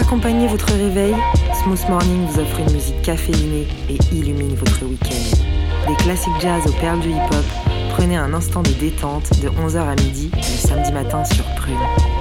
accompagner votre réveil, Smooth Morning vous offre une musique caféinée et illumine votre week-end. Des classiques jazz aux perles du hip-hop, prenez un instant de détente de 11h à midi le samedi matin sur Prune.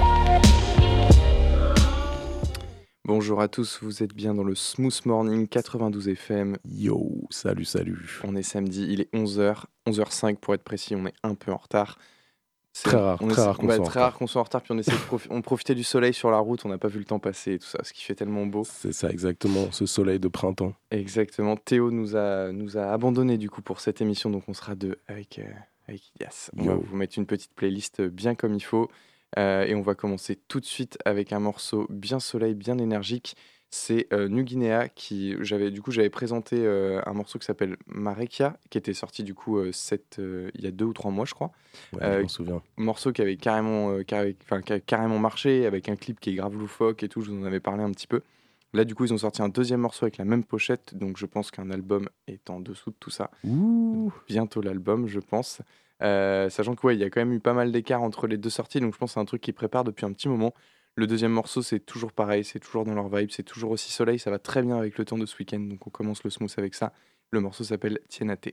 Bonjour à tous, vous êtes bien dans le Smooth Morning 92 FM. Yo, salut. On est samedi, il est 11h, 11h05 pour être précis, on est un peu en retard. Très rare qu'on soit en retard, puis on essaie on profitait du soleil sur la route, on n'a pas vu le temps passer et tout ça, ce qui fait tellement beau. C'est ça, exactement, ce soleil de printemps. Exactement, Théo nous a abandonnés du coup pour cette émission, donc on sera deux avec Ilias. On va vous mettre une petite playlist bien comme il faut, et on va commencer tout de suite avec un morceau bien soleil, bien énergique. C'est New Guinea j'avais présenté un morceau qui s'appelle Marekia, qui était sorti du coup il y a 2 ou 3 mois je crois. Ouais, je m'en souviens. Morceau qui avait carrément marché, avec un clip qui est grave loufoque et tout, je vous en avais parlé un petit peu. Là du coup ils ont sorti un deuxième morceau avec la même pochette, donc je pense qu'un album est en dessous de tout ça. Bientôt l'album je pense. Sachant que il y a quand même eu pas mal d'écart entre les deux sorties, donc je pense que c'est un truc qu'ils préparent depuis un petit moment. Le deuxième morceau, c'est toujours pareil, c'est toujours dans leur vibe, c'est toujours aussi soleil, ça va très bien avec le temps de ce week-end, donc on commence le smooth avec ça. Le morceau s'appelle Tienate.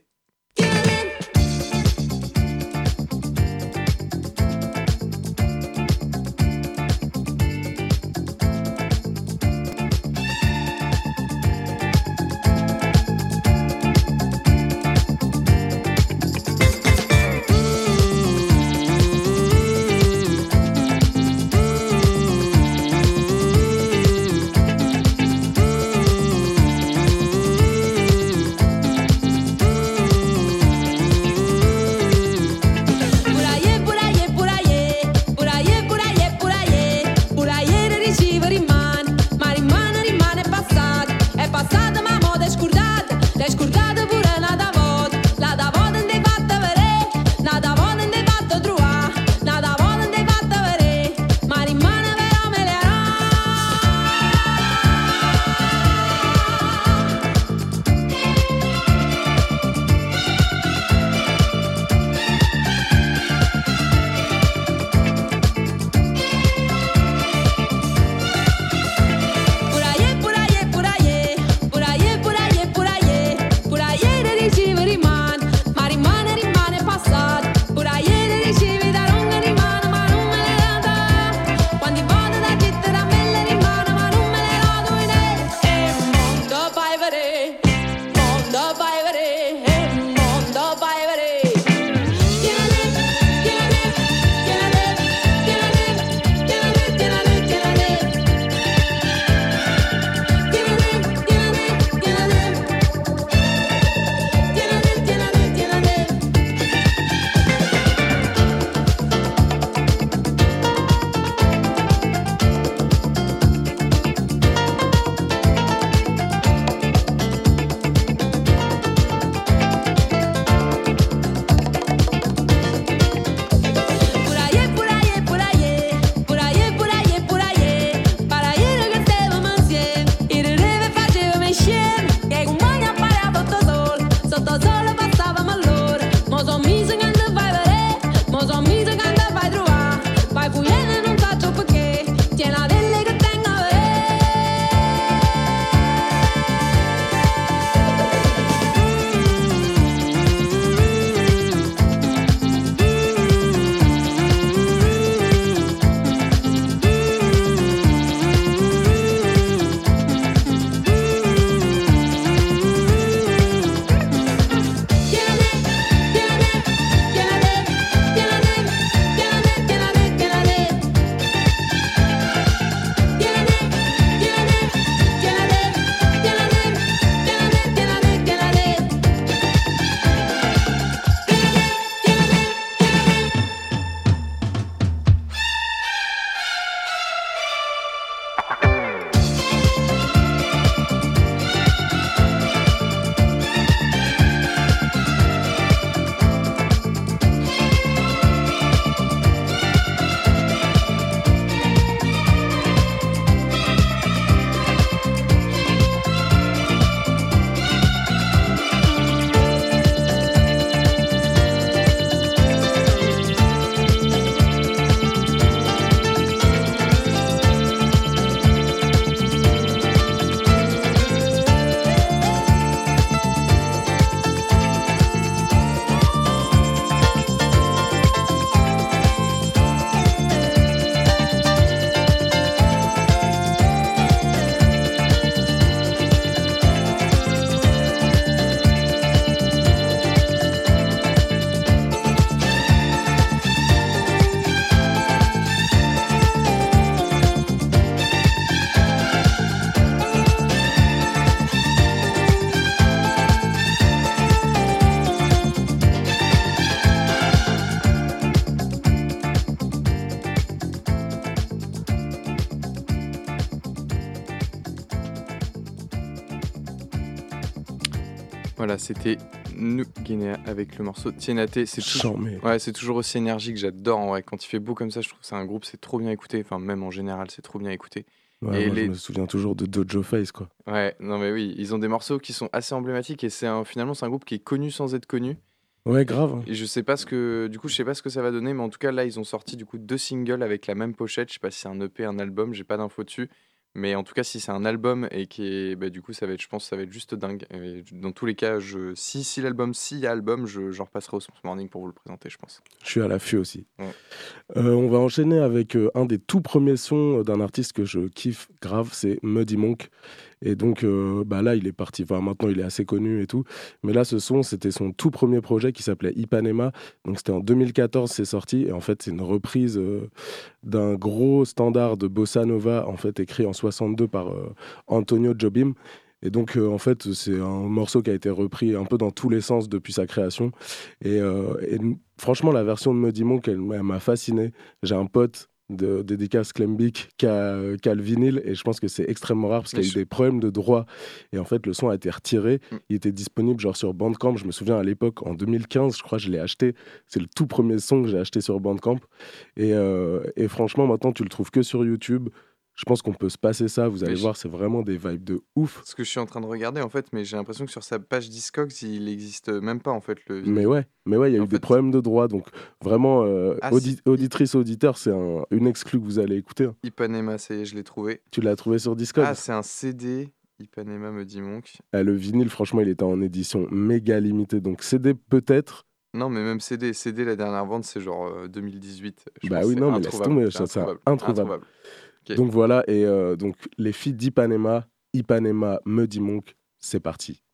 Voilà, c'était New Guinea avec le morceau Tienate. C'est toujours aussi énergique, j'adore en vrai. Quand il fait beau comme ça, je trouve que c'est un groupe, c'est trop bien écouté. Enfin, même en général, c'est trop bien écouté. Ouais, je me souviens toujours de Dojo Face, quoi. Ouais, non mais oui, ils ont des morceaux qui sont assez emblématiques et finalement c'est un groupe qui est connu sans être connu. Ouais, grave. Et je sais pas ce que ça va donner, mais en tout cas là ils ont sorti du coup 2 singles avec la même pochette. Je sais pas si c'est un EP, un album, j'ai pas d'infos dessus. Mais en tout cas, si c'est un album et qui est, du coup, je pense que ça va être juste dingue. Et dans tous les cas, s'il y a album, j'en repasserai au Smooth Morning pour vous le présenter, je pense. Je suis à l'affût aussi. Ouais. On va enchaîner avec un des tout premiers sons d'un artiste que je kiffe grave, c'est Muddy Monk. Et donc là, il est parti. Enfin, maintenant, il est assez connu et tout. Mais là, ce son, c'était son tout premier projet qui s'appelait Ipanema. Donc, c'était en 2014, c'est sorti. Et en fait, c'est une reprise d'un gros standard de bossa nova, en fait, écrit en 62 par Antonio Jobim. Et donc, en fait, c'est un morceau qui a été repris un peu dans tous les sens depuis sa création. Et franchement, la version de Muddy Monk, elle m'a fasciné. J'ai un pote de dédicace Klembic qui a le vinyle et je pense que c'est extrêmement rare parce qu'il y a eu des problèmes de droit et en fait le son a été retiré. Il était disponible genre sur Bandcamp. Je me souviens à l'époque en 2015 je crois je l'ai acheté, c'est le tout premier son que j'ai acheté sur Bandcamp et franchement maintenant tu le trouves que sur YouTube. Je pense qu'on peut se passer ça, vous allez voir, c'est vraiment des vibes de ouf. Ce que je suis en train de regarder en fait, mais j'ai l'impression que sur sa page Discogs, il n'existe même pas en fait. Mais ouais, il y a eu des problèmes de droit, donc vraiment, auditrice, auditeur, c'est une exclue que vous allez écouter. Hein. Ipanema, je l'ai trouvé. Tu l'as trouvé sur Discogs ? Ah, c'est un CD, Ipanema Muddy Monk. Le vinyle, franchement, il était en édition méga limitée, donc CD peut-être. Non, mais même CD, la dernière vente, c'est genre 2018. Bah oui, non, mais laisse tomber, c'est introuvable. Okay. Donc voilà, et donc les filles d'Ipanema, Muddy Monk, c'est parti.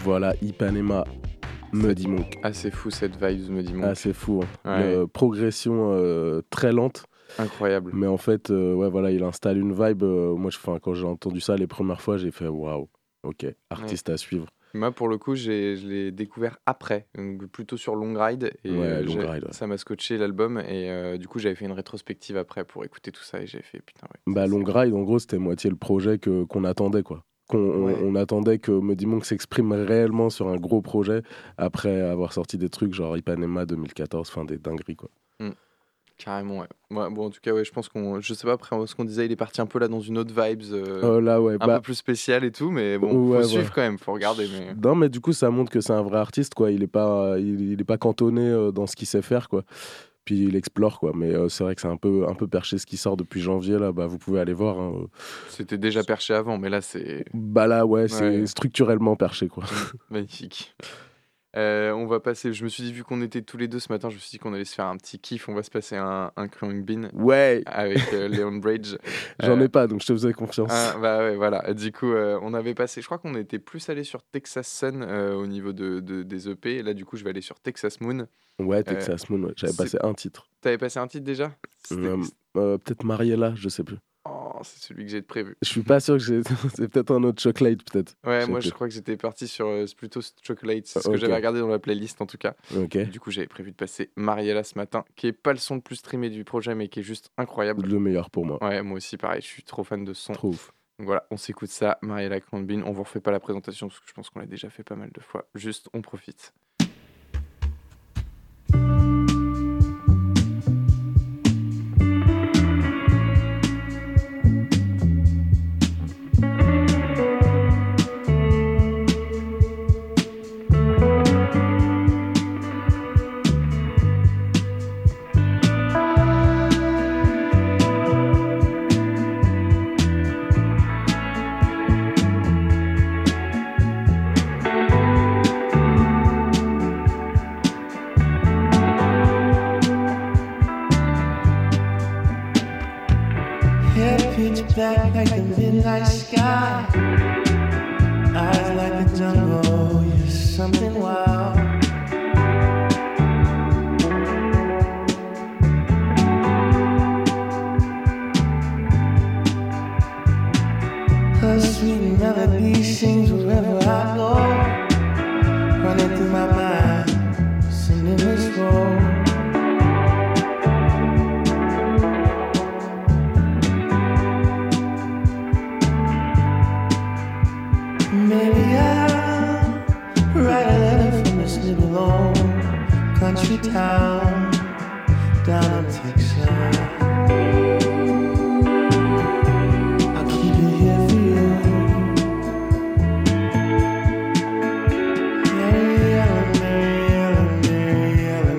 Voilà, Ipanema, Muddy Monk. Assez fou cette vibe, Muddy Monk. Assez fou. Hein. Ouais. Progression très lente. Incroyable. Mais en fait, voilà, il installe une vibe. Moi, quand j'ai entendu ça les premières fois, j'ai fait waouh, ok, artiste à suivre. Moi, pour le coup, je l'ai découvert après, donc plutôt sur Long Ride. Et Long Ride, ouais. Ça m'a scotché l'album. Et du coup, j'avais fait une rétrospective après pour écouter tout ça. Et j'ai fait putain, ouais. Long Ride, en gros, c'était moitié le projet qu'on attendait, quoi. On attendait que Muddy Monk s'exprime réellement sur un gros projet après avoir sorti des trucs genre Ipanema 2014, enfin des dingueries, quoi. Carrément, ouais. Bon, en tout cas, ouais, je pense je sais pas, après ce qu'on disait, il est parti un peu là dans une autre vibes, un peu plus spéciale et tout, mais bon, faut suivre quand même, faut regarder. Mais... Non, mais du coup, ça montre que c'est un vrai artiste, quoi. Il est pas cantonné dans ce qu'il sait faire, quoi. Puis il explore, quoi. Mais c'est vrai que c'est un peu perché ce qui sort depuis janvier, là. Bah, vous pouvez aller voir. Hein. C'était déjà perché avant, mais là, c'est... Bah là, ouais. C'est structurellement perché, quoi. Magnifique. On va passer, je me suis dit, vu qu'on était tous les deux ce matin, je me suis dit qu'on allait se faire un petit kiff. On va se passer un Crewing Bean. Ouais. Avec Leon Bridge. J'en ai pas, donc je te faisais confiance. Bah ouais, voilà. Du coup, on avait passé, je crois qu'on était plus allé sur Texas Sun au niveau des EP. Et là, du coup, je vais aller sur Texas Moon. Ouais, Texas Moon, ouais. J'avais passé un titre. T'avais passé un titre déjà? Peut-être Mariella, je sais plus. Oh, c'est celui que j'ai de prévu. Je suis pas sûr que c'est peut-être un autre Chocolate, peut-être. Ouais, moi je crois que j'étais parti sur plutôt Chocolate, c'est ce que j'avais regardé dans la playlist en tout cas. Okay. Du coup, j'avais prévu de passer Mariella ce matin, qui est pas le son le plus streamé du projet, mais qui est juste incroyable. Le meilleur pour moi. Ouais, moi aussi, pareil, je suis trop fan de ce son. Trop ouf. Donc voilà, on s'écoute ça, Mariella Crewing Bean. On vous refait pas la présentation parce que je pense qu'on l'a déjà fait pas mal de fois. Juste, on profite. Black like the midnight sky, eyes like the jungle, you're something wild. Her sweet melody sings wherever I go, running through my mind, singing this role. Country town down in Texas. I'll keep it here for you. Mariella, Mariella, Mariella,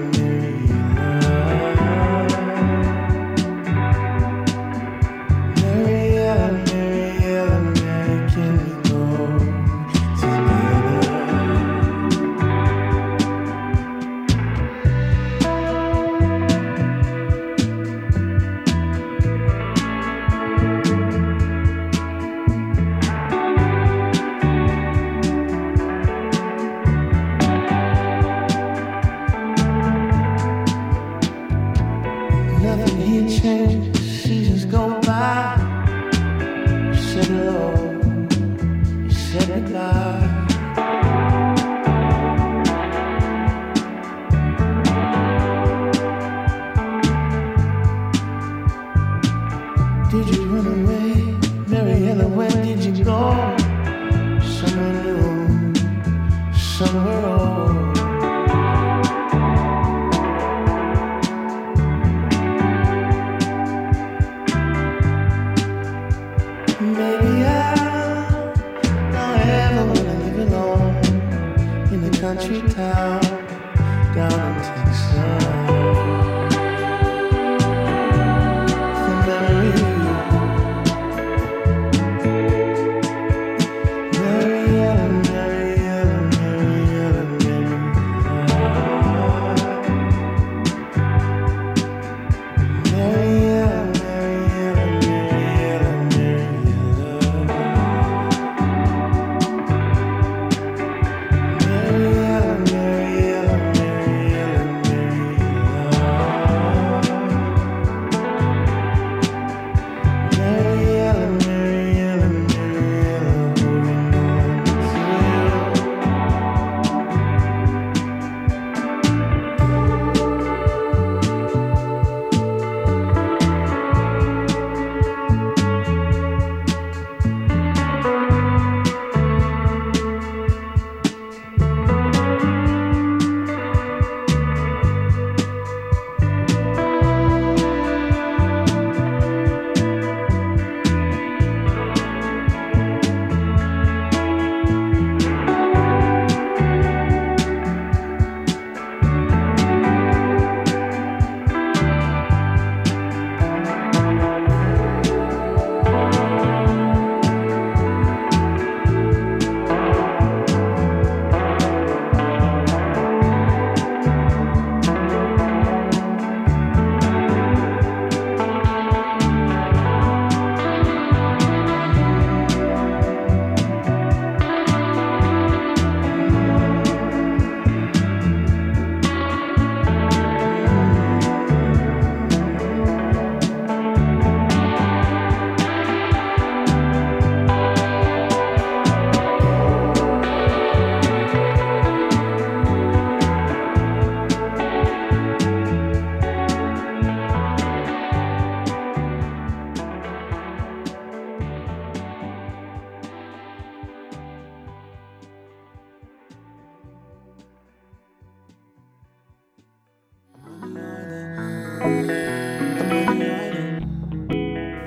Mariella. Mariella, Mariella, Mariella, can we go together?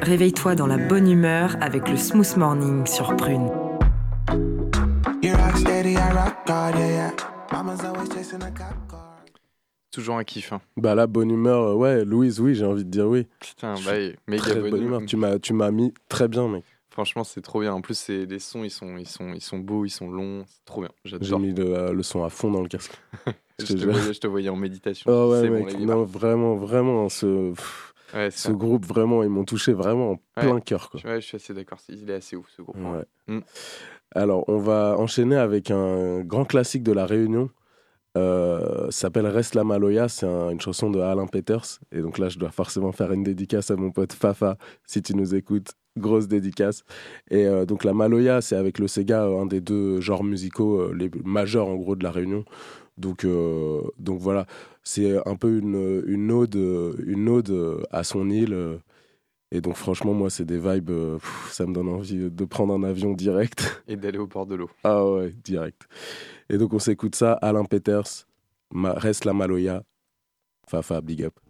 réveille-toi dans la bonne humeur avec le Smooth Morning sur Prune. Toujours un kiff. Hein. Bah là, bonne humeur, ouais, Louise, oui, j'ai envie de dire oui. Putain, bah, méga Très bonne humeur. Tu m'as mis très bien, mec. Franchement, c'est trop bien. En plus, les sons, ils sont beaux, ils sont longs. C'est trop bien. J'adore. J'ai mis le son à fond dans le casque. je te voyais en méditation. Oh ouais, mec, non, vraiment, ce groupe, vraiment, ils m'ont touché vraiment en plein cœur. Quoi. Ouais, je suis assez d'accord. Il est assez ouf, ce groupe. Ouais. Alors, on va enchaîner avec un grand classique de La Réunion. S'appelle Reste la Maloya, c'est une chanson de Alain Peters. Et donc là, je dois forcément faire une dédicace à mon pote Fafa, si tu nous écoutes. Grosse dédicace. Et donc la Maloya, c'est avec le Sega, un des deux genres musicaux les majeurs en gros de La Réunion. Donc voilà, c'est un peu une ode à son île. Et donc franchement, moi, c'est des vibes, ça me donne envie de prendre un avion direct. Et d'aller au bord de l'eau. Ah ouais, direct. Et donc on s'écoute ça, Alain Peters, Reste la Maloya, Fafa, big up.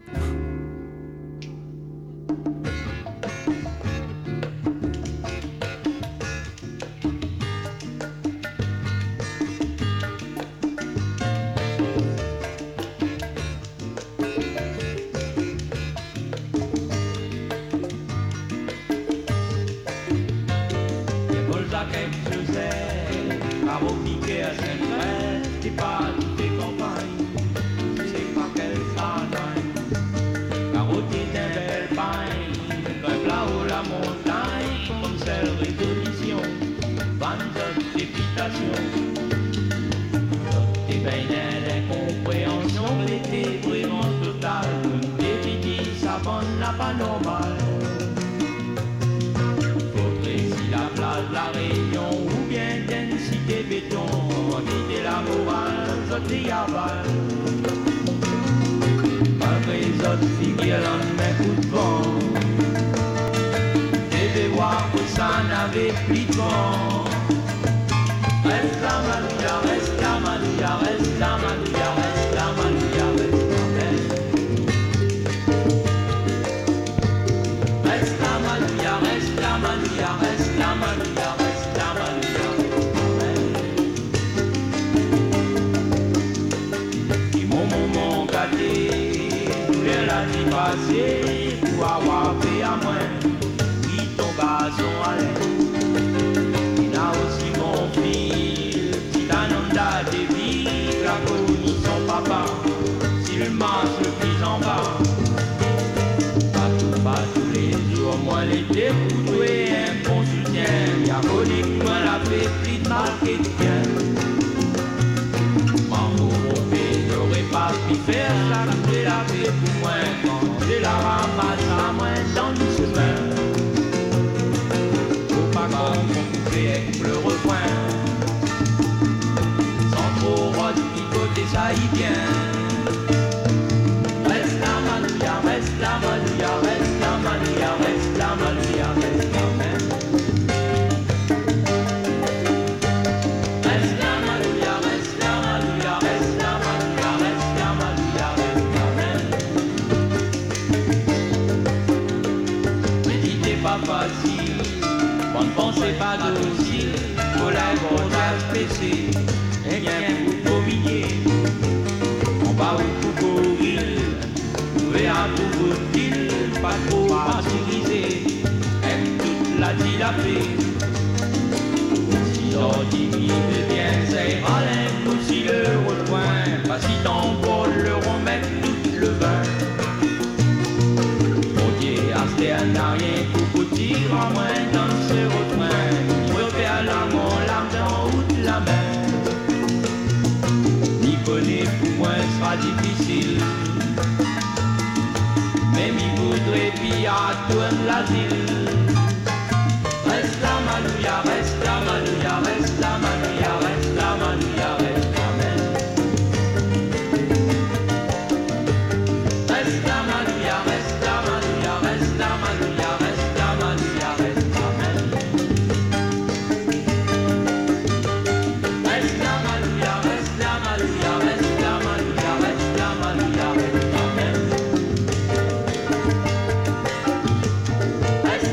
Reste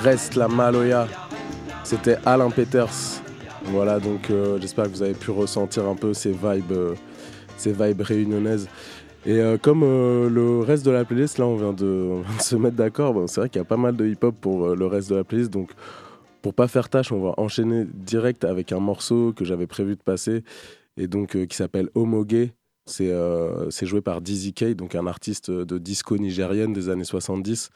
Reste la Maloya. C'était Alain Peters. Voilà, donc j'espère que vous avez pu ressentir un peu ces vibes réunionnaises. Et comme le reste de la playlist, là on vient de se mettre d'accord, bon, c'est vrai qu'il y a pas mal de hip-hop pour le reste de la playlist, donc pour pas faire tâche, on va enchaîner direct avec un morceau que j'avais prévu de passer, et donc qui s'appelle Omoge. C'est joué par Dizzy K, donc un artiste de disco nigérienne des années 70.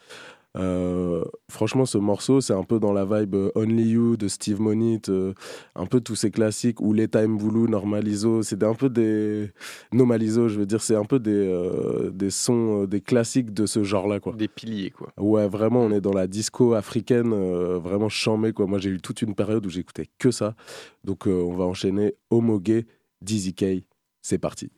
Franchement, ce morceau, c'est un peu dans la vibe Only You de Steve Monit, un peu tous ces classiques, ou Leta Mbulu, Normalizo, c'est un peu des Nomalizo, je veux dire, c'est un peu des sons, des classiques de ce genre-là, quoi. Des piliers, quoi. Ouais, vraiment, on est dans la disco africaine, vraiment chamée, quoi. Moi, j'ai eu toute une période où j'écoutais que ça, donc on va enchaîner Omoge, Dizzy K, c'est parti.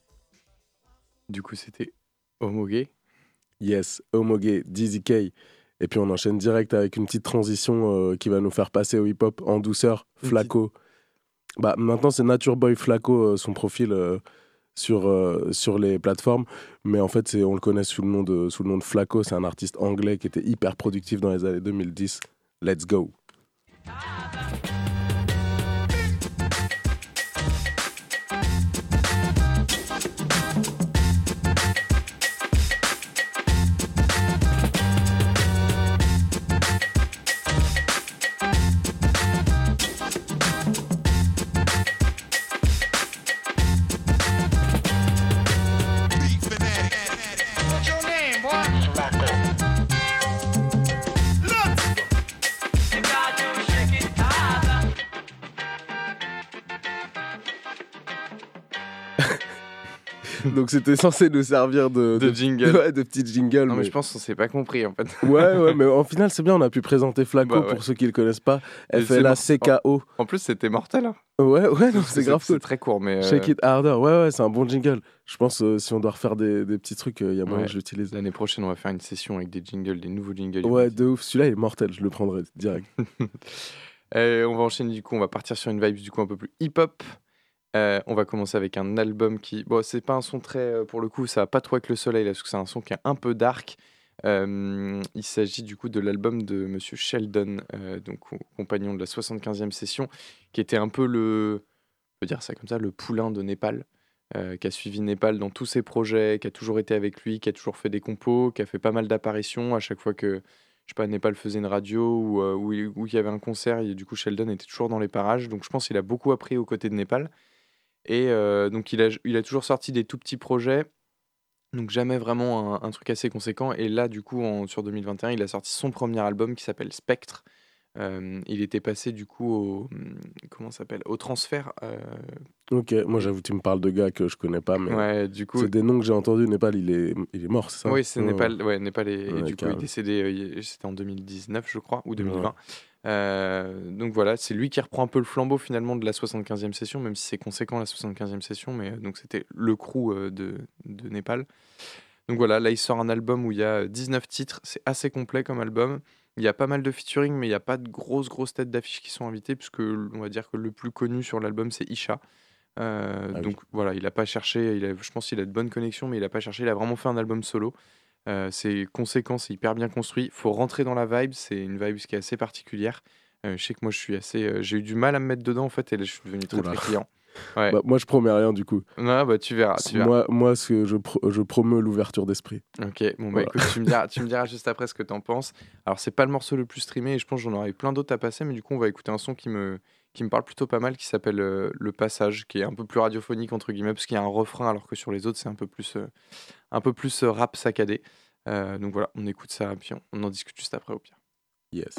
Du coup, c'était Omoge. Yes, Omoge, Dizzy K. Et puis on enchaîne direct avec une petite transition qui va nous faire passer au hip-hop en douceur. Flaco. Maintenant c'est Nature Boy Flaco, son profil sur les plateformes. Mais en fait on le connaît sous le nom de Flaco. C'est un artiste anglais qui était hyper productif dans les années 2010. Let's go. Donc c'était censé nous servir de jingle. Ouais, de petit jingle. Non mais je pense qu'on s'est pas compris en fait. Ouais, mais au final c'est bien, on a pu présenter Flaco pour ceux qui le connaissent pas. F-L-A-C-K-O. En plus c'était mortel. Hein. Ouais, non, c'est grave cool. C'est très court mais... Shake It Harder, ouais, c'est un bon jingle. Je pense si on doit refaire des petits trucs, il y a moyen que je l'utilise. L'année prochaine on va faire une session avec des jingles, des nouveaux jingles. Ouais, de ouf, celui-là il est mortel, je le prendrai direct. On va enchaîner du coup, on va partir sur une vibe du coup un peu plus hip-hop. On va commencer avec un album qui... Bon, c'est pas un son très... pour le coup, ça va pas trop avec le soleil, là, parce que c'est un son qui est un peu dark. Il s'agit du coup de l'album de Monsieur Sheldon, donc compagnon de la 75e session, qui était un peu on peut dire ça comme ça, le poulain de Népal, qui a suivi Népal dans tous ses projets, qui a toujours été avec lui, qui a toujours fait des compos, qui a fait pas mal d'apparitions à chaque fois que... Je sais pas, Népal faisait une radio ou il y avait un concert, et du coup Sheldon était toujours dans les parages, donc je pense qu'il a beaucoup appris aux côtés de Népal. Et donc il a toujours sorti des tout petits projets, donc jamais vraiment un truc assez conséquent. Et là, du coup, sur 2021, il a sorti son premier album qui s'appelle Spectre. Il était passé du coup au transfert. Ok, moi j'avoue, tu me parles de gars que je connais pas, mais ouais, du coup, c'est des noms que j'ai entendus. Népal, il est mort, c'est ça? Oui, c'est Népal. Ouais, Népal et du coup, il est décédé. C'était en 2019, je crois, ou 2020. Ouais. Donc voilà, c'est lui qui reprend un peu le flambeau finalement de la 75e session, même si c'est conséquent la 75e session, mais donc c'était le crew de Népal. Donc voilà, là il sort un album où il y a 19 titres, c'est assez complet comme album. Il y a pas mal de featuring, mais il n'y a pas de grosses têtes d'affiche qui sont invitées, puisque on va dire que le plus connu sur l'album c'est Isha. Donc voilà, il a pas cherché, je pense qu'il a de bonnes connexions, mais il a pas cherché, il a vraiment fait un album solo. C'est conséquent, c'est hyper bien construit. Faut rentrer dans la vibe, c'est une vibe qui est assez particulière. Je sais que moi j'ai eu du mal à me mettre dedans en fait, et là je suis devenu très client. Ouais. Moi je promets rien du coup. Non, tu verras. Moi ce que je promeux l'ouverture d'esprit. Ok, bon voilà. Écoute, tu me diras juste après ce que t'en penses. Alors c'est pas le morceau le plus streamé et je pense que j'en aurais plein d'autres à passer, mais du coup on va écouter un son qui me parle plutôt pas mal, qui s'appelle Le Passage, qui est un peu plus radiophonique entre guillemets, parce qu'il y a un refrain, alors que sur les autres c'est un peu plus rap saccadé. Donc voilà, on écoute ça, puis on en discute juste après au pire. Yes.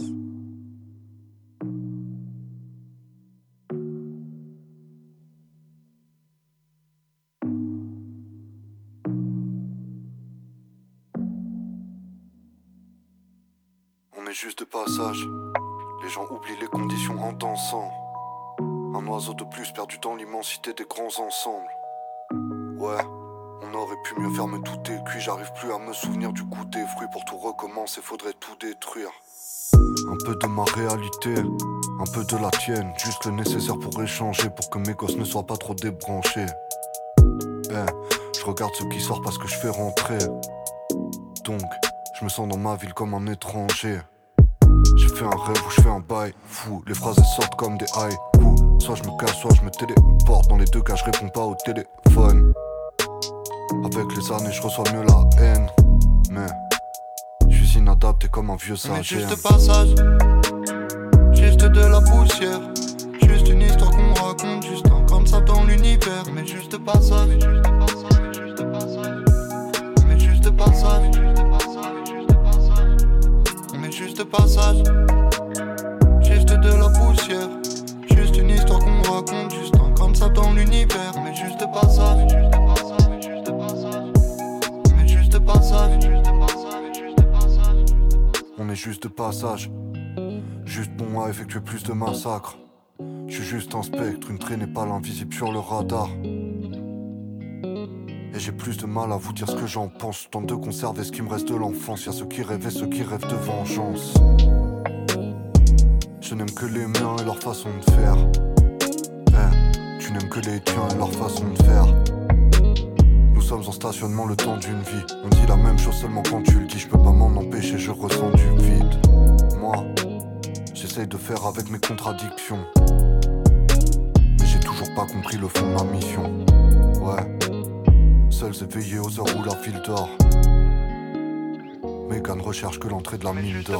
On est juste de passage, les gens oublient les conditions en dansant. Un oiseau de plus perdu dans l'immensité des grands ensembles. Ouais, on aurait pu mieux faire, me douter. Puis j'arrive plus à me souvenir du goût des fruits. Pour tout recommencer, faudrait tout détruire. Un peu de ma réalité, un peu de la tienne. Juste le nécessaire pour échanger, pour que mes gosses ne soient pas trop débranchés. Je regarde ce qui sort parce que je fais rentrer. Donc, je me sens dans ma ville comme un étranger. J'ai fait un rêve où je fais un bail fou. Les phrases elles sortent comme des haïkus. Soit je me cache, soit je me téléporte. Dans les deux cas je réponds pas au téléphone. Avec les années je reçois mieux la haine. Mais je suis inadapté comme un vieux sage. Juste de passage, juste de la poussière. Juste une histoire qu'on raconte, juste un concept dans l'univers. Mais juste de passage, mais juste de passage. Juste passage, juste de la poussière, juste une histoire qu'on raconte, juste un concept dans l'univers, mais juste passage, mais juste passage, on est juste de passage, juste bon à effectuer plus de massacres. Je suis juste un spectre, une traînée pas l'invisible sur le radar. Et j'ai plus de mal à vous dire ce que j'en pense. Je tente de conserver ce qui me reste de l'enfance. Y'a ceux qui rêvent et ceux qui rêvent de vengeance. Je n'aime que les miens et leur façon de faire. Tu n'aimes que les tiens et leur façon de faire. Nous sommes en stationnement le temps d'une vie. On dit la même chose seulement quand tu le dis. Je peux pas m'en empêcher, je ressens du vide. Moi, j'essaye de faire avec mes contradictions. Mais j'ai toujours pas compris le fond de ma mission. Ouais, seuls éveillés aux heures où la ville dort. Mégane recherche que l'entrée de la mine d'or.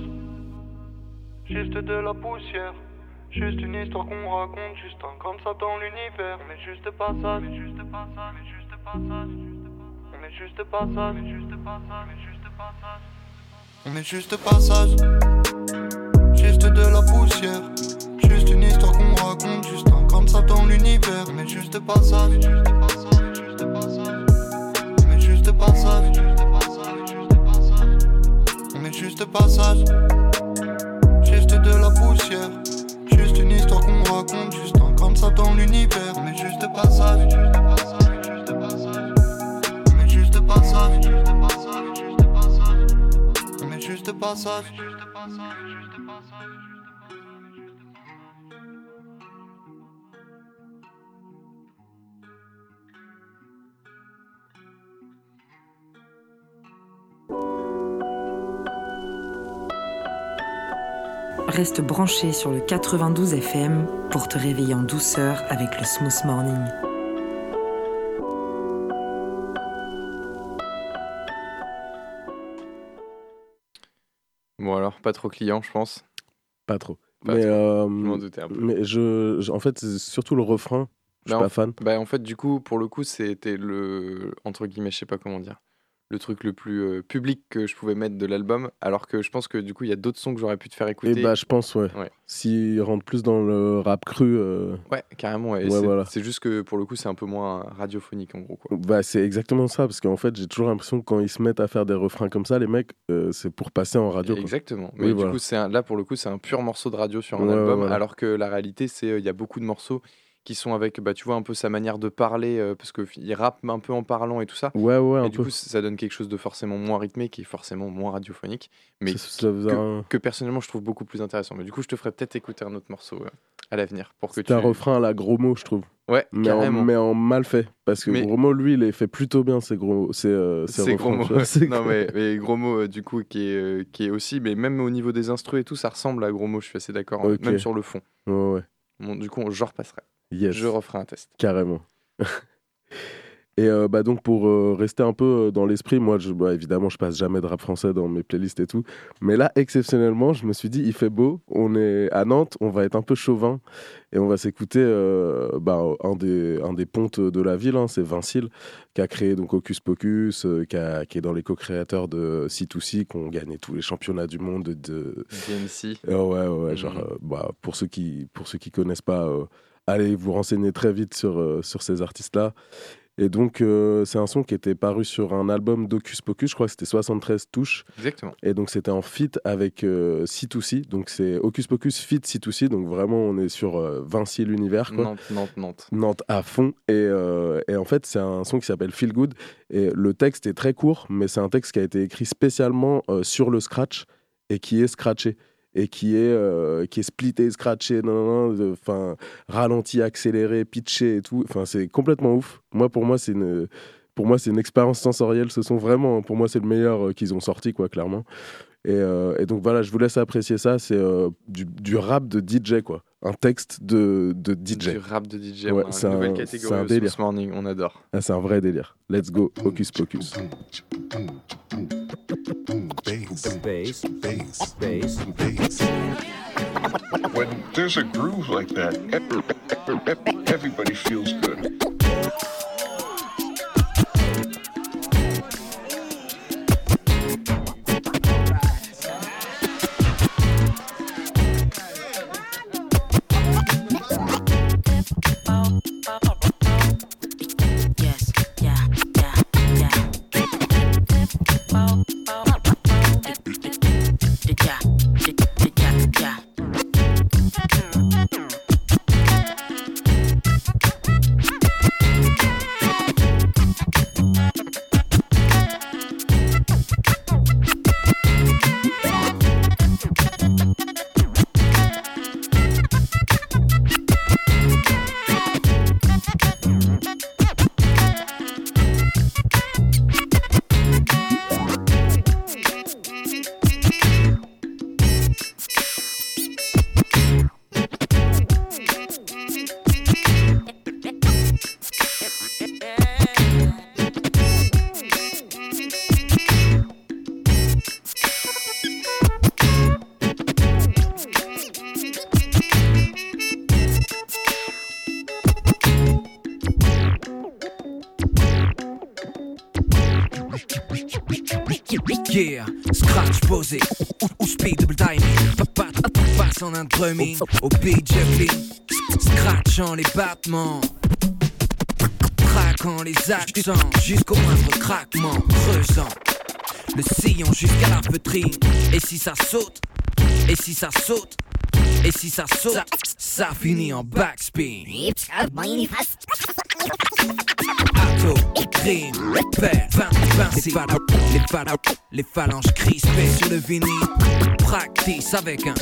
Juste de la poussière, juste une histoire qu'on raconte, juste un grain de sable dans l'univers, mais juste passage, mais juste passage, mais juste passage, on est juste passage, mais juste passage, mais juste passage, on est juste passage, juste de la poussière, juste une histoire qu'on raconte, juste un grain de sable dans l'univers, mais juste passage, mais juste passage, mais juste passage, mais juste passage, mais juste passage, mais juste passage, on est juste passage. Juste de la poussière, juste une histoire qu'on raconte, juste un grain de sable dans l'univers, mais juste passage, juste passage, juste passage, mais juste passage, juste passage, juste passage, mais juste passage, juste passage, juste passage. Reste branché sur le 92 FM pour te réveiller en douceur avec le Smooth Morning. Bon alors, pas trop client, je pense. Pas trop. Pas mais trop. Je m'en doutais un peu. mais en fait, c'est surtout le refrain. Je suis pas fan. En fait, du coup, pour le coup, c'était le... Entre guillemets, je sais pas comment dire. Le truc le plus public que je pouvais mettre de l'album, alors que je pense que du coup il y a d'autres sons que j'aurais pu te faire écouter. Et bah je pense ouais. S'il rentre plus dans le rap cru. Ouais, carrément. Ouais. C'est juste que pour le coup c'est un peu moins radiophonique en gros quoi. Bah c'est exactement ça, parce qu'en fait j'ai toujours l'impression que quand ils se mettent à faire des refrains comme ça, les mecs, c'est pour passer en radio. Exactement. Mais du coup là pour le coup c'est un pur morceau de radio sur un album, alors que la réalité c'est il y a beaucoup de morceaux qui sont avec, tu vois, un peu sa manière de parler, parce qu'il rappe un peu en parlant et tout ça. Ouais, et du coup, ça donne quelque chose de forcément moins rythmé, qui est forcément moins radiophonique, mais que personnellement, je trouve beaucoup plus intéressant. Mais du coup, je te ferai peut-être écouter un autre morceau à l'avenir. C'est un refrain à la Gros Mot, je trouve. Ouais, carrément. Mais en mal fait. Parce que Gros Mot, lui, il les fait plutôt bien, ces refrains. Gros mots. Non, mais Gros Mot, du coup, qui est aussi, mais même au niveau des instrus et tout, ça ressemble à Gros Mot, je suis assez d'accord, même sur le fond. Ouais. Bon, du coup, je repasserai. Yes. Je referai un test. Carrément. Et donc pour rester un peu dans l'esprit, moi évidemment je passe jamais de rap français dans mes playlists et tout, mais là exceptionnellement je me suis dit il fait beau, on est à Nantes, on va être un peu chauvin et on va s'écouter un des pontes de la ville, c'est Vincile qui a créé donc Hocus Pocus, qui est dans les co-créateurs de C2C, qui ont gagné tous les championnats du monde de DMC. Ouais, genre pour ceux qui connaissent pas, allez vous renseigner très vite sur ces artistes-là. Et donc, c'est un son qui était paru sur un album d'Hocus Pocus, je crois que c'était 73 touches. Exactement. Et donc, c'était en feat avec C2C. Donc, c'est Hocus Pocus feat C2C. Donc, vraiment, on est sur Vinci l'univers. Quoi. Nantes à fond. Et en fait, c'est un son qui s'appelle Feel Good. Et le texte est très court, mais c'est un texte qui a été écrit spécialement sur le scratch et qui est scratché. Et qui est splitté, scratché, ralenti, accéléré, pitché et tout. Enfin, c'est complètement ouf. Pour moi, c'est une expérience sensorielle. Ce sont vraiment, pour moi, c'est le meilleur qu'ils ont sorti, quoi, clairement. Et donc voilà, je vous laisse apprécier ça. C'est du rap de DJ, quoi. Un texte de DJ. Du rap de DJ. Ouais, c'est une nouvelle catégorie. C'est un délire. Smooth Morning, on adore. Ah, c'est un vrai délire. Let's go, Hocus Pocus. Bass. When there's a groove like that, everybody feels good. Yeah, scratch posé ou speed double timing. Passe en un drumming au beat Jacqueline. Scratchant les battements, traquant les accents jusqu'au moindre craquement, creusant le sillon jusqu'à la feutrine. Et si ça saute, et si ça saute, et si ça saute, ça finit en backspin. Ato, crime, père, vinci, les phalanges crispées sur le vinyle. Practice avec un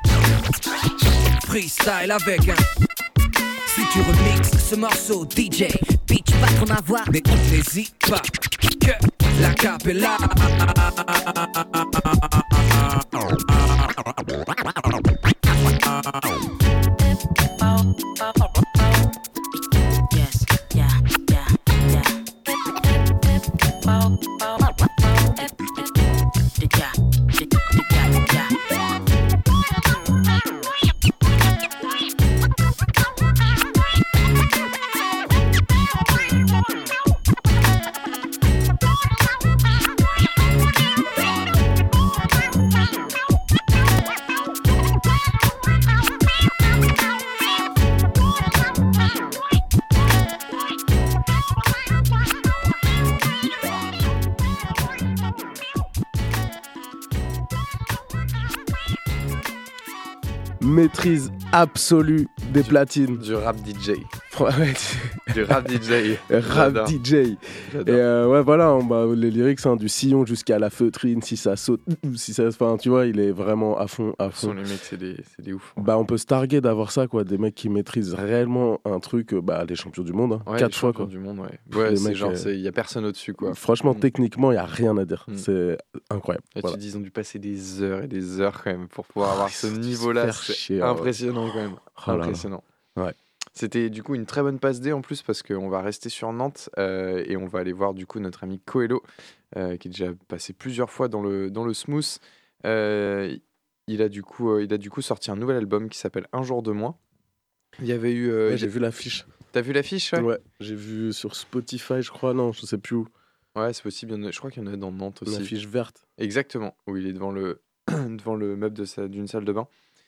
freestyle avec un. Si tu remixes ce morceau, DJ, pitch pas trop ma voix, mais n'hésite pas que la capella. Yes, yeah, yeah, yeah. Maîtrise absolue des platines. Du rap DJ. Ouais, Du rap DJ. Rap DJ. Et ouais, voilà, les lyrics, hein, du sillon jusqu'à la feutrine, si ça saute, si ça. Enfin, tu vois, il est vraiment à fond. Les mecs, c'est des ouf. Hein. Bah, on peut se targuer d'avoir ça, quoi. Des mecs qui maîtrisent réellement un truc, les champions du monde, hein, ouais, 4 fois, quoi. Du monde, ouais. Ouais, c'est genre, il y a personne au-dessus, quoi. Franchement, techniquement, il y a rien à dire. C'est incroyable. Et voilà. tu dis, ils ont dû passer des heures et des heures, quand même, pour pouvoir avoir ce niveau-là. C'est impressionnant, quand même. Impressionnant. Ouais. C'était du coup une très bonne passe D en plus parce qu'on va rester sur Nantes et on va aller voir du coup notre ami Coelho qui est déjà passé plusieurs fois dans le smooth. Il a du coup sorti un nouvel album qui s'appelle Un jour de moins. Il y avait eu. J'ai vu l'affiche. T'as vu l'affiche? Ouais, j'ai vu sur Spotify, je crois. Non, je sais plus où. Ouais, c'est possible. Je crois qu'il y en a dans Nantes aussi. L'affiche verte. Exactement. Où il est devant le meuble d'une salle de bain.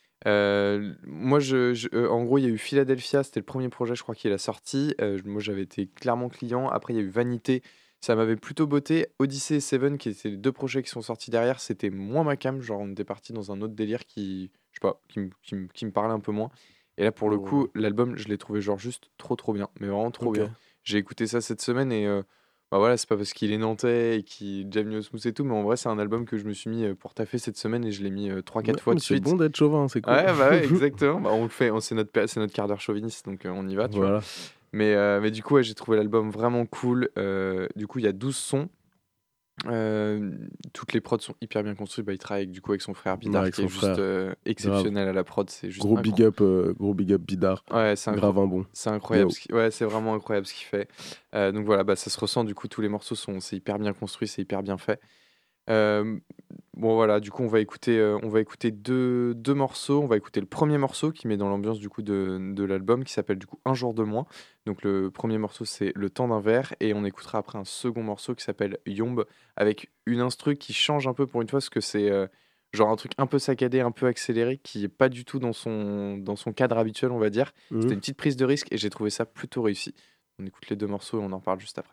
Moi, en gros, il y a eu Philadelphia, c'était le premier projet, je crois, qu'il a sorti. Moi, j'avais été clairement client. Après, il y a eu Vanité, ça m'avait plutôt botté. Odyssey et Seven, qui étaient les deux projets qui sont sortis derrière, c'était moins ma cam. Genre, on était parti dans un autre délire qui me parlait un peu moins. Et là, pour le coup, l'album, je l'ai trouvé genre juste trop bien, mais vraiment trop bien. J'ai écouté ça cette semaine et voilà, c'est pas parce qu'il est nantais et qu'il est déjà venu au smooth et tout, mais en vrai, c'est un album que je me suis mis pour taffer cette semaine et je l'ai mis 3-4 fois de suite. C'est bon d'être chauvin, c'est cool. Ouais, exactement. On le fait, c'est notre quart d'heure chauviniste, donc on y va, tu vois. Mais du coup, j'ai trouvé l'album vraiment cool. Du coup, il y a 12 sons. Toutes les prods sont hyper bien construites. Il travaille avec son frère Bidar qui est juste exceptionnel à la prod. C'est juste gros big up Bidar. Ouais, c'est grave un bon. C'est incroyable. C'est vraiment incroyable ce qu'il fait. Donc voilà, ça se ressent. Du coup, tous les morceaux c'est hyper bien construit, c'est hyper bien fait. Bon voilà, du coup on va écouter deux morceaux. On va écouter le premier morceau qui met dans l'ambiance du coup de l'album qui s'appelle du coup Un jour de moins. Donc le premier morceau c'est Le temps d'un verre et on écoutera après un second morceau qui s'appelle Yombe avec une instru qui change un peu pour une fois parce que c'est genre un truc un peu saccadé, un peu accéléré qui est pas du tout dans son cadre habituel on va dire. C'était une petite prise de risque et j'ai trouvé ça plutôt réussi. On écoute les deux morceaux et on en parle juste après.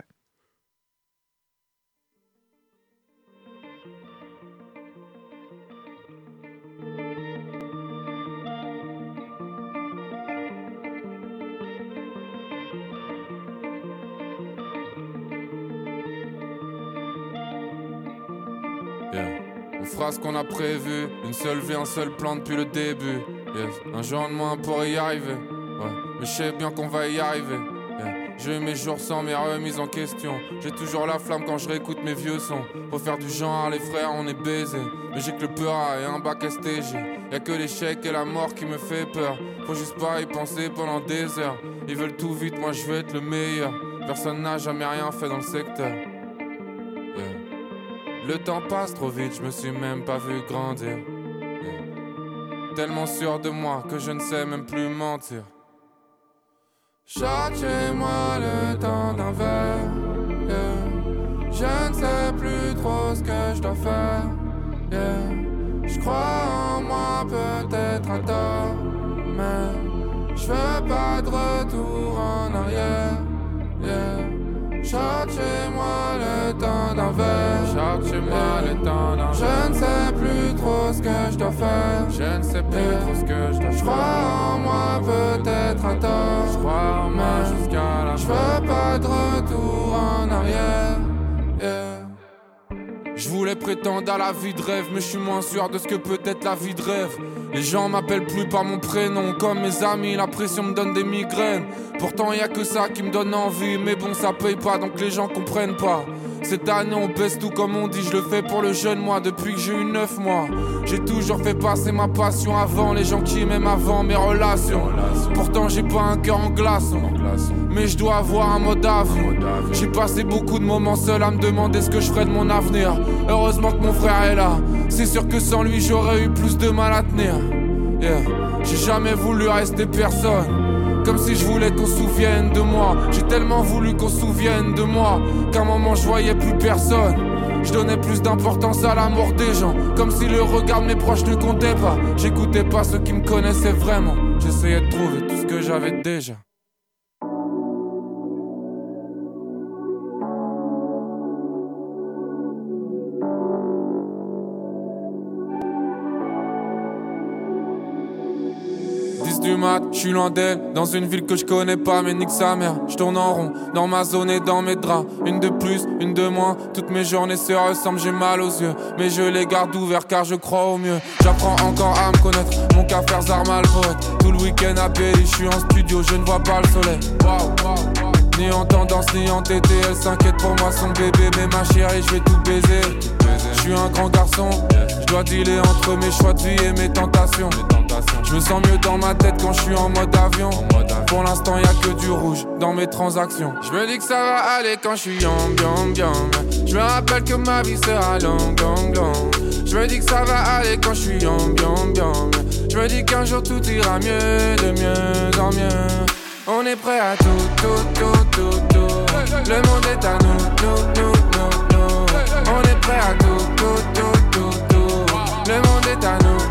On fera ce qu'on a prévu, une seule vie, un seul plan depuis le début. Yes. Un jour de moins pour y arriver. Ouais. Mais je sais bien qu'on va y arriver. Yeah. J'ai eu mes jours sans mes remises en question. J'ai toujours la flamme quand je réécoute mes vieux sons. Faut faire du genre, les frères, on est baisés. Mais j'ai que le peur et un bac STG. Y'a que l'échec et la mort qui me fait peur. Faut juste pas y penser pendant des heures. Ils veulent tout vite, moi je veux être le meilleur. Personne n'a jamais rien fait dans le secteur. Le temps passe trop vite, je me suis même pas vu grandir. Tellement sûr de moi que je ne sais même plus mentir. Cherchez-moi le temps d'un verre. Je ne sais plus trop ce que je dois faire. Yeah. Je crois en moi peut-être à tort, mais je veux pas de retour en arrière. Yeah. Chante chez moi le temps d'un verre. Chante chez moi le temps d'un verre. Je ne sais plus trop ce que je dois faire. Je ne sais plus trop ce que je dois faire. Je crois en moi peut-être à tort. Je crois en moi jusqu'à la fin. Je veux pas de retour en arrière. Yeah. Je voulais prétendre à la vie de rêve, mais je suis moins sûr de ce que peut être la vie de rêve. Les gens m'appellent plus par mon prénom, comme mes amis, la pression me donne des migraines. Pourtant y a que ça qui me donne envie, mais bon ça paye pas donc les gens comprennent pas. Cette année on baisse tout comme on dit, je le fais pour le jeune moi depuis que j'ai eu 9 mois. J'ai toujours fait passer ma passion avant les gens qui m'aiment, avant mes relations. Pourtant j'ai pas un cœur en glaçon, mais je dois avoir un mode avion. J'ai passé beaucoup de moments seul à me demander ce que je ferais de mon avenir. Heureusement que mon frère est là, c'est sûr que sans lui j'aurais eu plus de mal à tenir. Yeah. J'ai jamais voulu rester personne, comme si je voulais qu'on se souvienne de moi. J'ai tellement voulu qu'on se souvienne de moi qu'à un moment je voyais plus personne. Je donnais plus d'importance à l'amour des gens, comme si le regard de mes proches ne comptait pas. J'écoutais pas ceux qui me connaissaient vraiment. J'essayais de trouver tout ce que j'avais déjà. Du mat, j'suis loin d'elle, dans une ville que je connais pas, mais nique sa mère. J'tourne en rond, dans ma zone et dans mes draps. Une de plus, une de moins, toutes mes journées se ressemblent, j'ai mal aux yeux. Mais je les garde ouverts car je crois au mieux. J'apprends encore à me connaître, mon cas faire zarmal poète. Tout le week-end à Belly, j'suis en studio, je ne vois pas le soleil. Ni en tendance, ni en tété, elle s'inquiète pour moi, son bébé. Mais ma chérie, j'vais tout baiser. J'suis un grand garçon, j'dois dealer entre mes choix de vie et mes tentations. Je me sens mieux dans ma tête quand je suis en mode avion. Pour l'instant y'a que du rouge dans mes transactions. Je me dis que ça va aller quand je suis young. Je me rappelle que ma vie sera longue. Je me dis que ça va aller quand je suis young. Je me dis qu'un jour tout ira mieux, de mieux en mieux. On est prêt à tout. Le monde est à nous. On est prêt à tout. Le monde est à nous.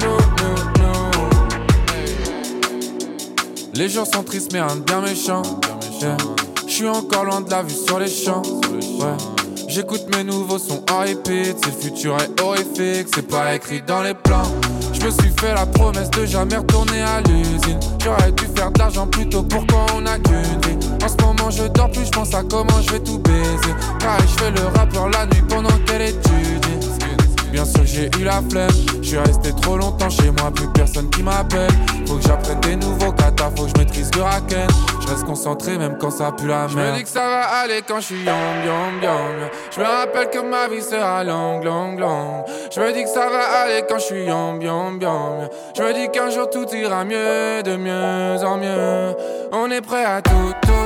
Les jours sont tristes mais rien de bien méchant. Yeah. J'suis encore loin de la vue sur les champs. Ouais. J'écoute mes nouveaux sons en repeat. C'est le futur est horrifique, c'est pas écrit dans les plans. Je me suis fait la promesse de jamais retourner à l'usine. J'aurais dû faire de l'argent plus tôt, pourquoi on a qu'une vie. En ce moment je dors plus, je pense à comment je vais tout baiser. Car je fais le rappeur la nuit pendant qu'elle étudie. Bien sûr j'ai eu la flemme, je suis resté trop longtemps chez moi, plus personne qui m'appelle. Faut que j'apprenne des nouveaux katas, faut que je maîtrise le raken. Je reste concentré même quand ça pue la merde. Je me dis que ça va aller quand je suis young. Je me rappelle que ma vie sera longue. Je me dis que ça va aller quand je suis young. Je me dis qu'un jour tout ira mieux, de mieux en mieux. On est prêt à tout.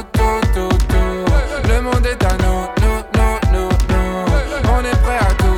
Le monde est à nous. On est prêt à tout.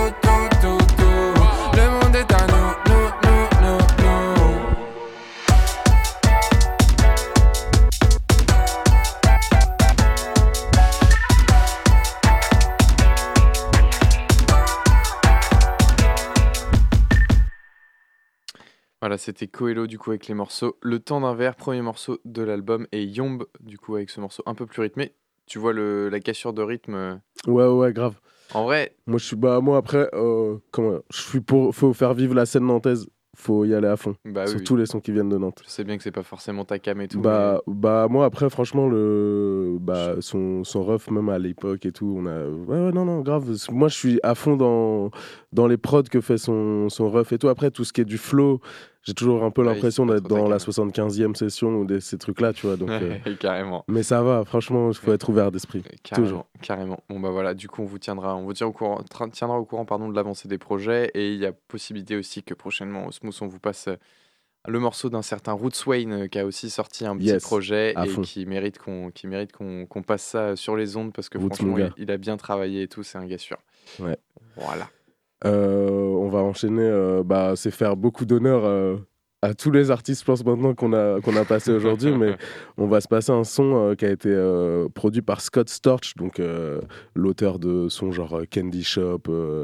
Voilà, c'était Coelho du coup avec les morceaux Le Temps d'un verre, premier morceau de l'album, et Yomb du coup avec ce morceau un peu plus rythmé. Tu vois la cassure de rythme. Ouais, grave. En vrai. Moi après, je suis faut faire vivre la scène nantaise. Faut y aller à fond. Sur tous les sons qui viennent de Nantes. Je sais bien que c'est pas forcément ta cam et tout. Moi après franchement son ref même à l'époque et tout, on a non grave. Moi je suis à fond dans les prods que fait son ref et tout. Après tout ce qui est du flow, j'ai toujours un peu l'impression d'être dans la 75e session ou ces trucs là, tu vois. Donc carrément. Mais ça va, franchement, il faut être ouvert d'esprit. Toujours. Carrément. Bon bah voilà, du coup on vous tiendra au courant de l'avancée des projets, et il y a possibilité aussi que prochainement Osmos on vous passe le morceau d'un certain Roots Wayne qui a aussi sorti un petit projet et qui mérite qu'on passe ça sur les ondes, parce que Roots, franchement il a bien travaillé et tout, c'est un gars sûr. Ouais. Voilà. On va enchaîner, c'est faire beaucoup d'honneur à tous les artistes, je pense, maintenant qu'on a passé aujourd'hui, mais on va se passer un son qui a été produit par Scott Storch, donc l'auteur de sons genre Candy Shop,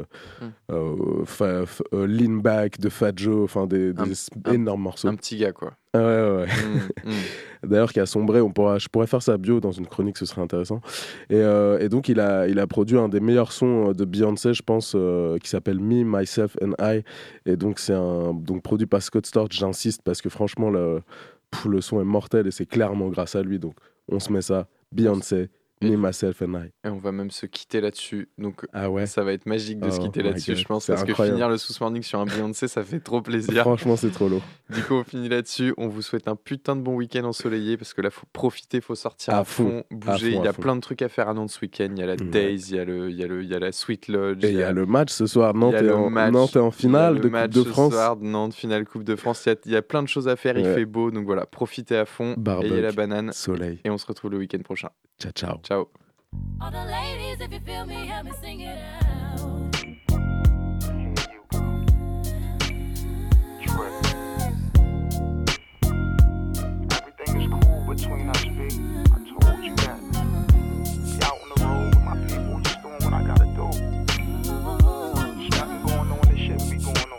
Lean Back de Fat Joe, enfin des énormes morceaux. Un petit gars, quoi. Ouais. D'ailleurs, qui a sombré, je pourrais faire sa bio dans une chronique, ce serait intéressant. Et donc, il a produit un des meilleurs sons de Beyoncé, je pense, qui s'appelle Me, Myself and I. Et donc, c'est donc produit par Scott Storch, j'insiste, parce que franchement, le son est mortel et c'est clairement grâce à lui. Donc, on se met ça, Beyoncé, Me, Myself and I. Et on va même se quitter là-dessus. Donc, ouais. Ça va être magique de se quitter là-dessus, je pense, parce incroyable. que finir le Sous Morning sur un Beyoncé, ça fait trop plaisir. Franchement, c'est trop lourd. Du coup, on finit là-dessus. On vous souhaite un putain de bon week-end ensoleillé, parce que là, faut profiter, faut sortir à fond, bouger. Il y a plein de trucs à faire à Nantes ce week-end. Il y a la Days, il y a la Sweet Lodge. Et il y a le match ce soir. Nantes est en finale de Coupe de France. Soir, Nantes, finale Coupe de France. Il y a plein de choses à faire. Il fait beau. Donc voilà, profitez à fond. Ayez la banane. Soleil. Et on se retrouve le week-end prochain. Ciao. Ciao. All the ladies, if you feel me, help me sing it out. Everything is cool between us, B. I told you that. Be out on the road with my people, just doing what I gotta do. There's nothing going on, this shit be going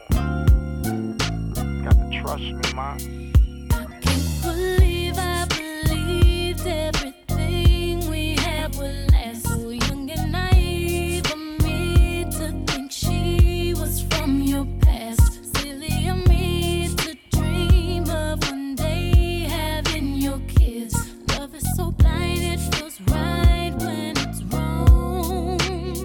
on. Got to trust me, man. I can't believe I believed everything we had would last. So young and naive of me to think she was from your past. Silly of me to dream of one day having your kiss. Love is so blind, it feels right when it's wrong.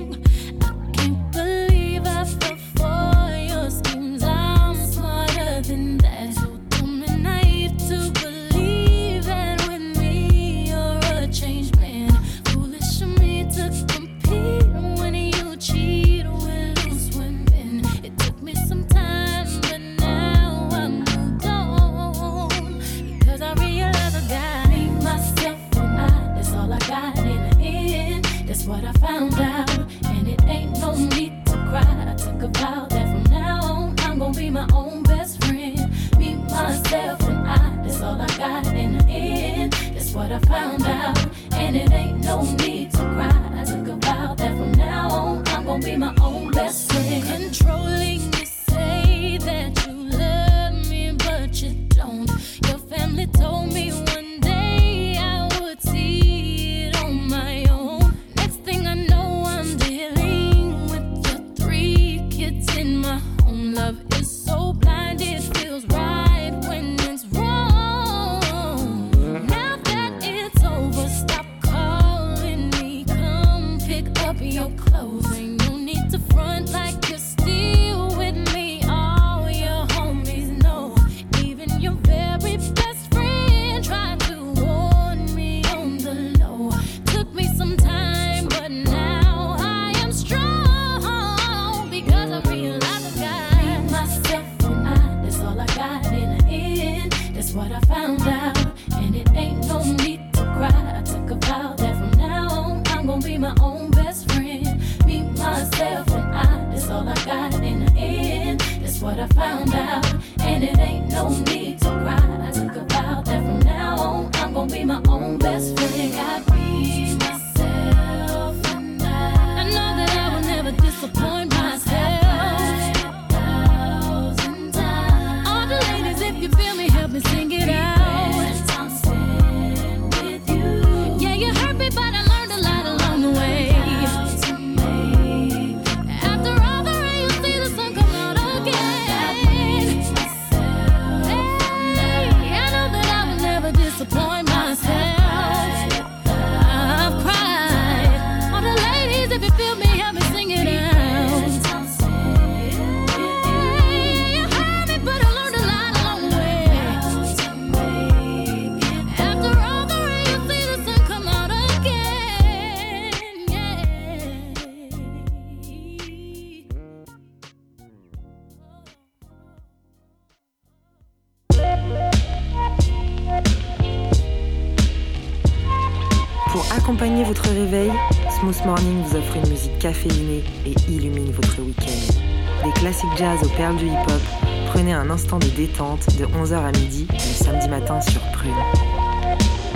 I can't believe I fell for your schemes. I'm smarter than that. So dumb and naive to believe that with me you're a changed man. Foolish of me to compete when you cheat with loose women. It took me some time, but now I'm moved on. Because I realize I got me, myself, and I. That's all I got in the end. That's what I found out. And it ain't no need to cry. I took a vow that from now on I'm gonna be my own best friend. Me, myself, and I. That's all I got in the end. That's what I found out. And it ain't no need to cry. I took a vow that from now on I'm gonna be my own best friend. Controlling, you say that you love me, but you don't. Your family told me one day I would see it on my own. Next thing I know, I'm dealing with your 3 kids in my home. Love is so blind, it feels right when it's wrong. Now that it's over, stop calling me. Come pick up your clothes. Ain't no need to front like you're still with me. All your homies know. Even your very best friend tried to warn me on the low. Took me some time, but now I am strong. Because I realized I got myself and I. That's all I got in the end. That's what I found out. And it ain't no need to cry. I took a vow that from now on I'm gonna be my own best friend. Me, myself, and I. That's all I got in the end. That's what I found out. And it ain't no need to cry. I took a vow that from now on I'm gonna be my own best friend. Got me, myself, and I. I know that I will never disappoint myself. 1,000 times. All the ladies, if you feel me, help me sing it out. With you. Yeah, you hurt me, but I learned a lot along the way. After all the rain, you see the sun come out again. Hey, I know that I will never disappoint myself. I've cried. All the ladies, if you feel me, help me sing it out. You hurt me, but I learned a lot along the way. After all the rain, you see the sun come out again. Pour accompagner votre réveil, Smooth Morning vous offre une musique caféinée et illumine votre week-end. Des classiques jazz aux perles du hip-hop, Prenez un instant de détente de 11h à midi le samedi matin sur Prune.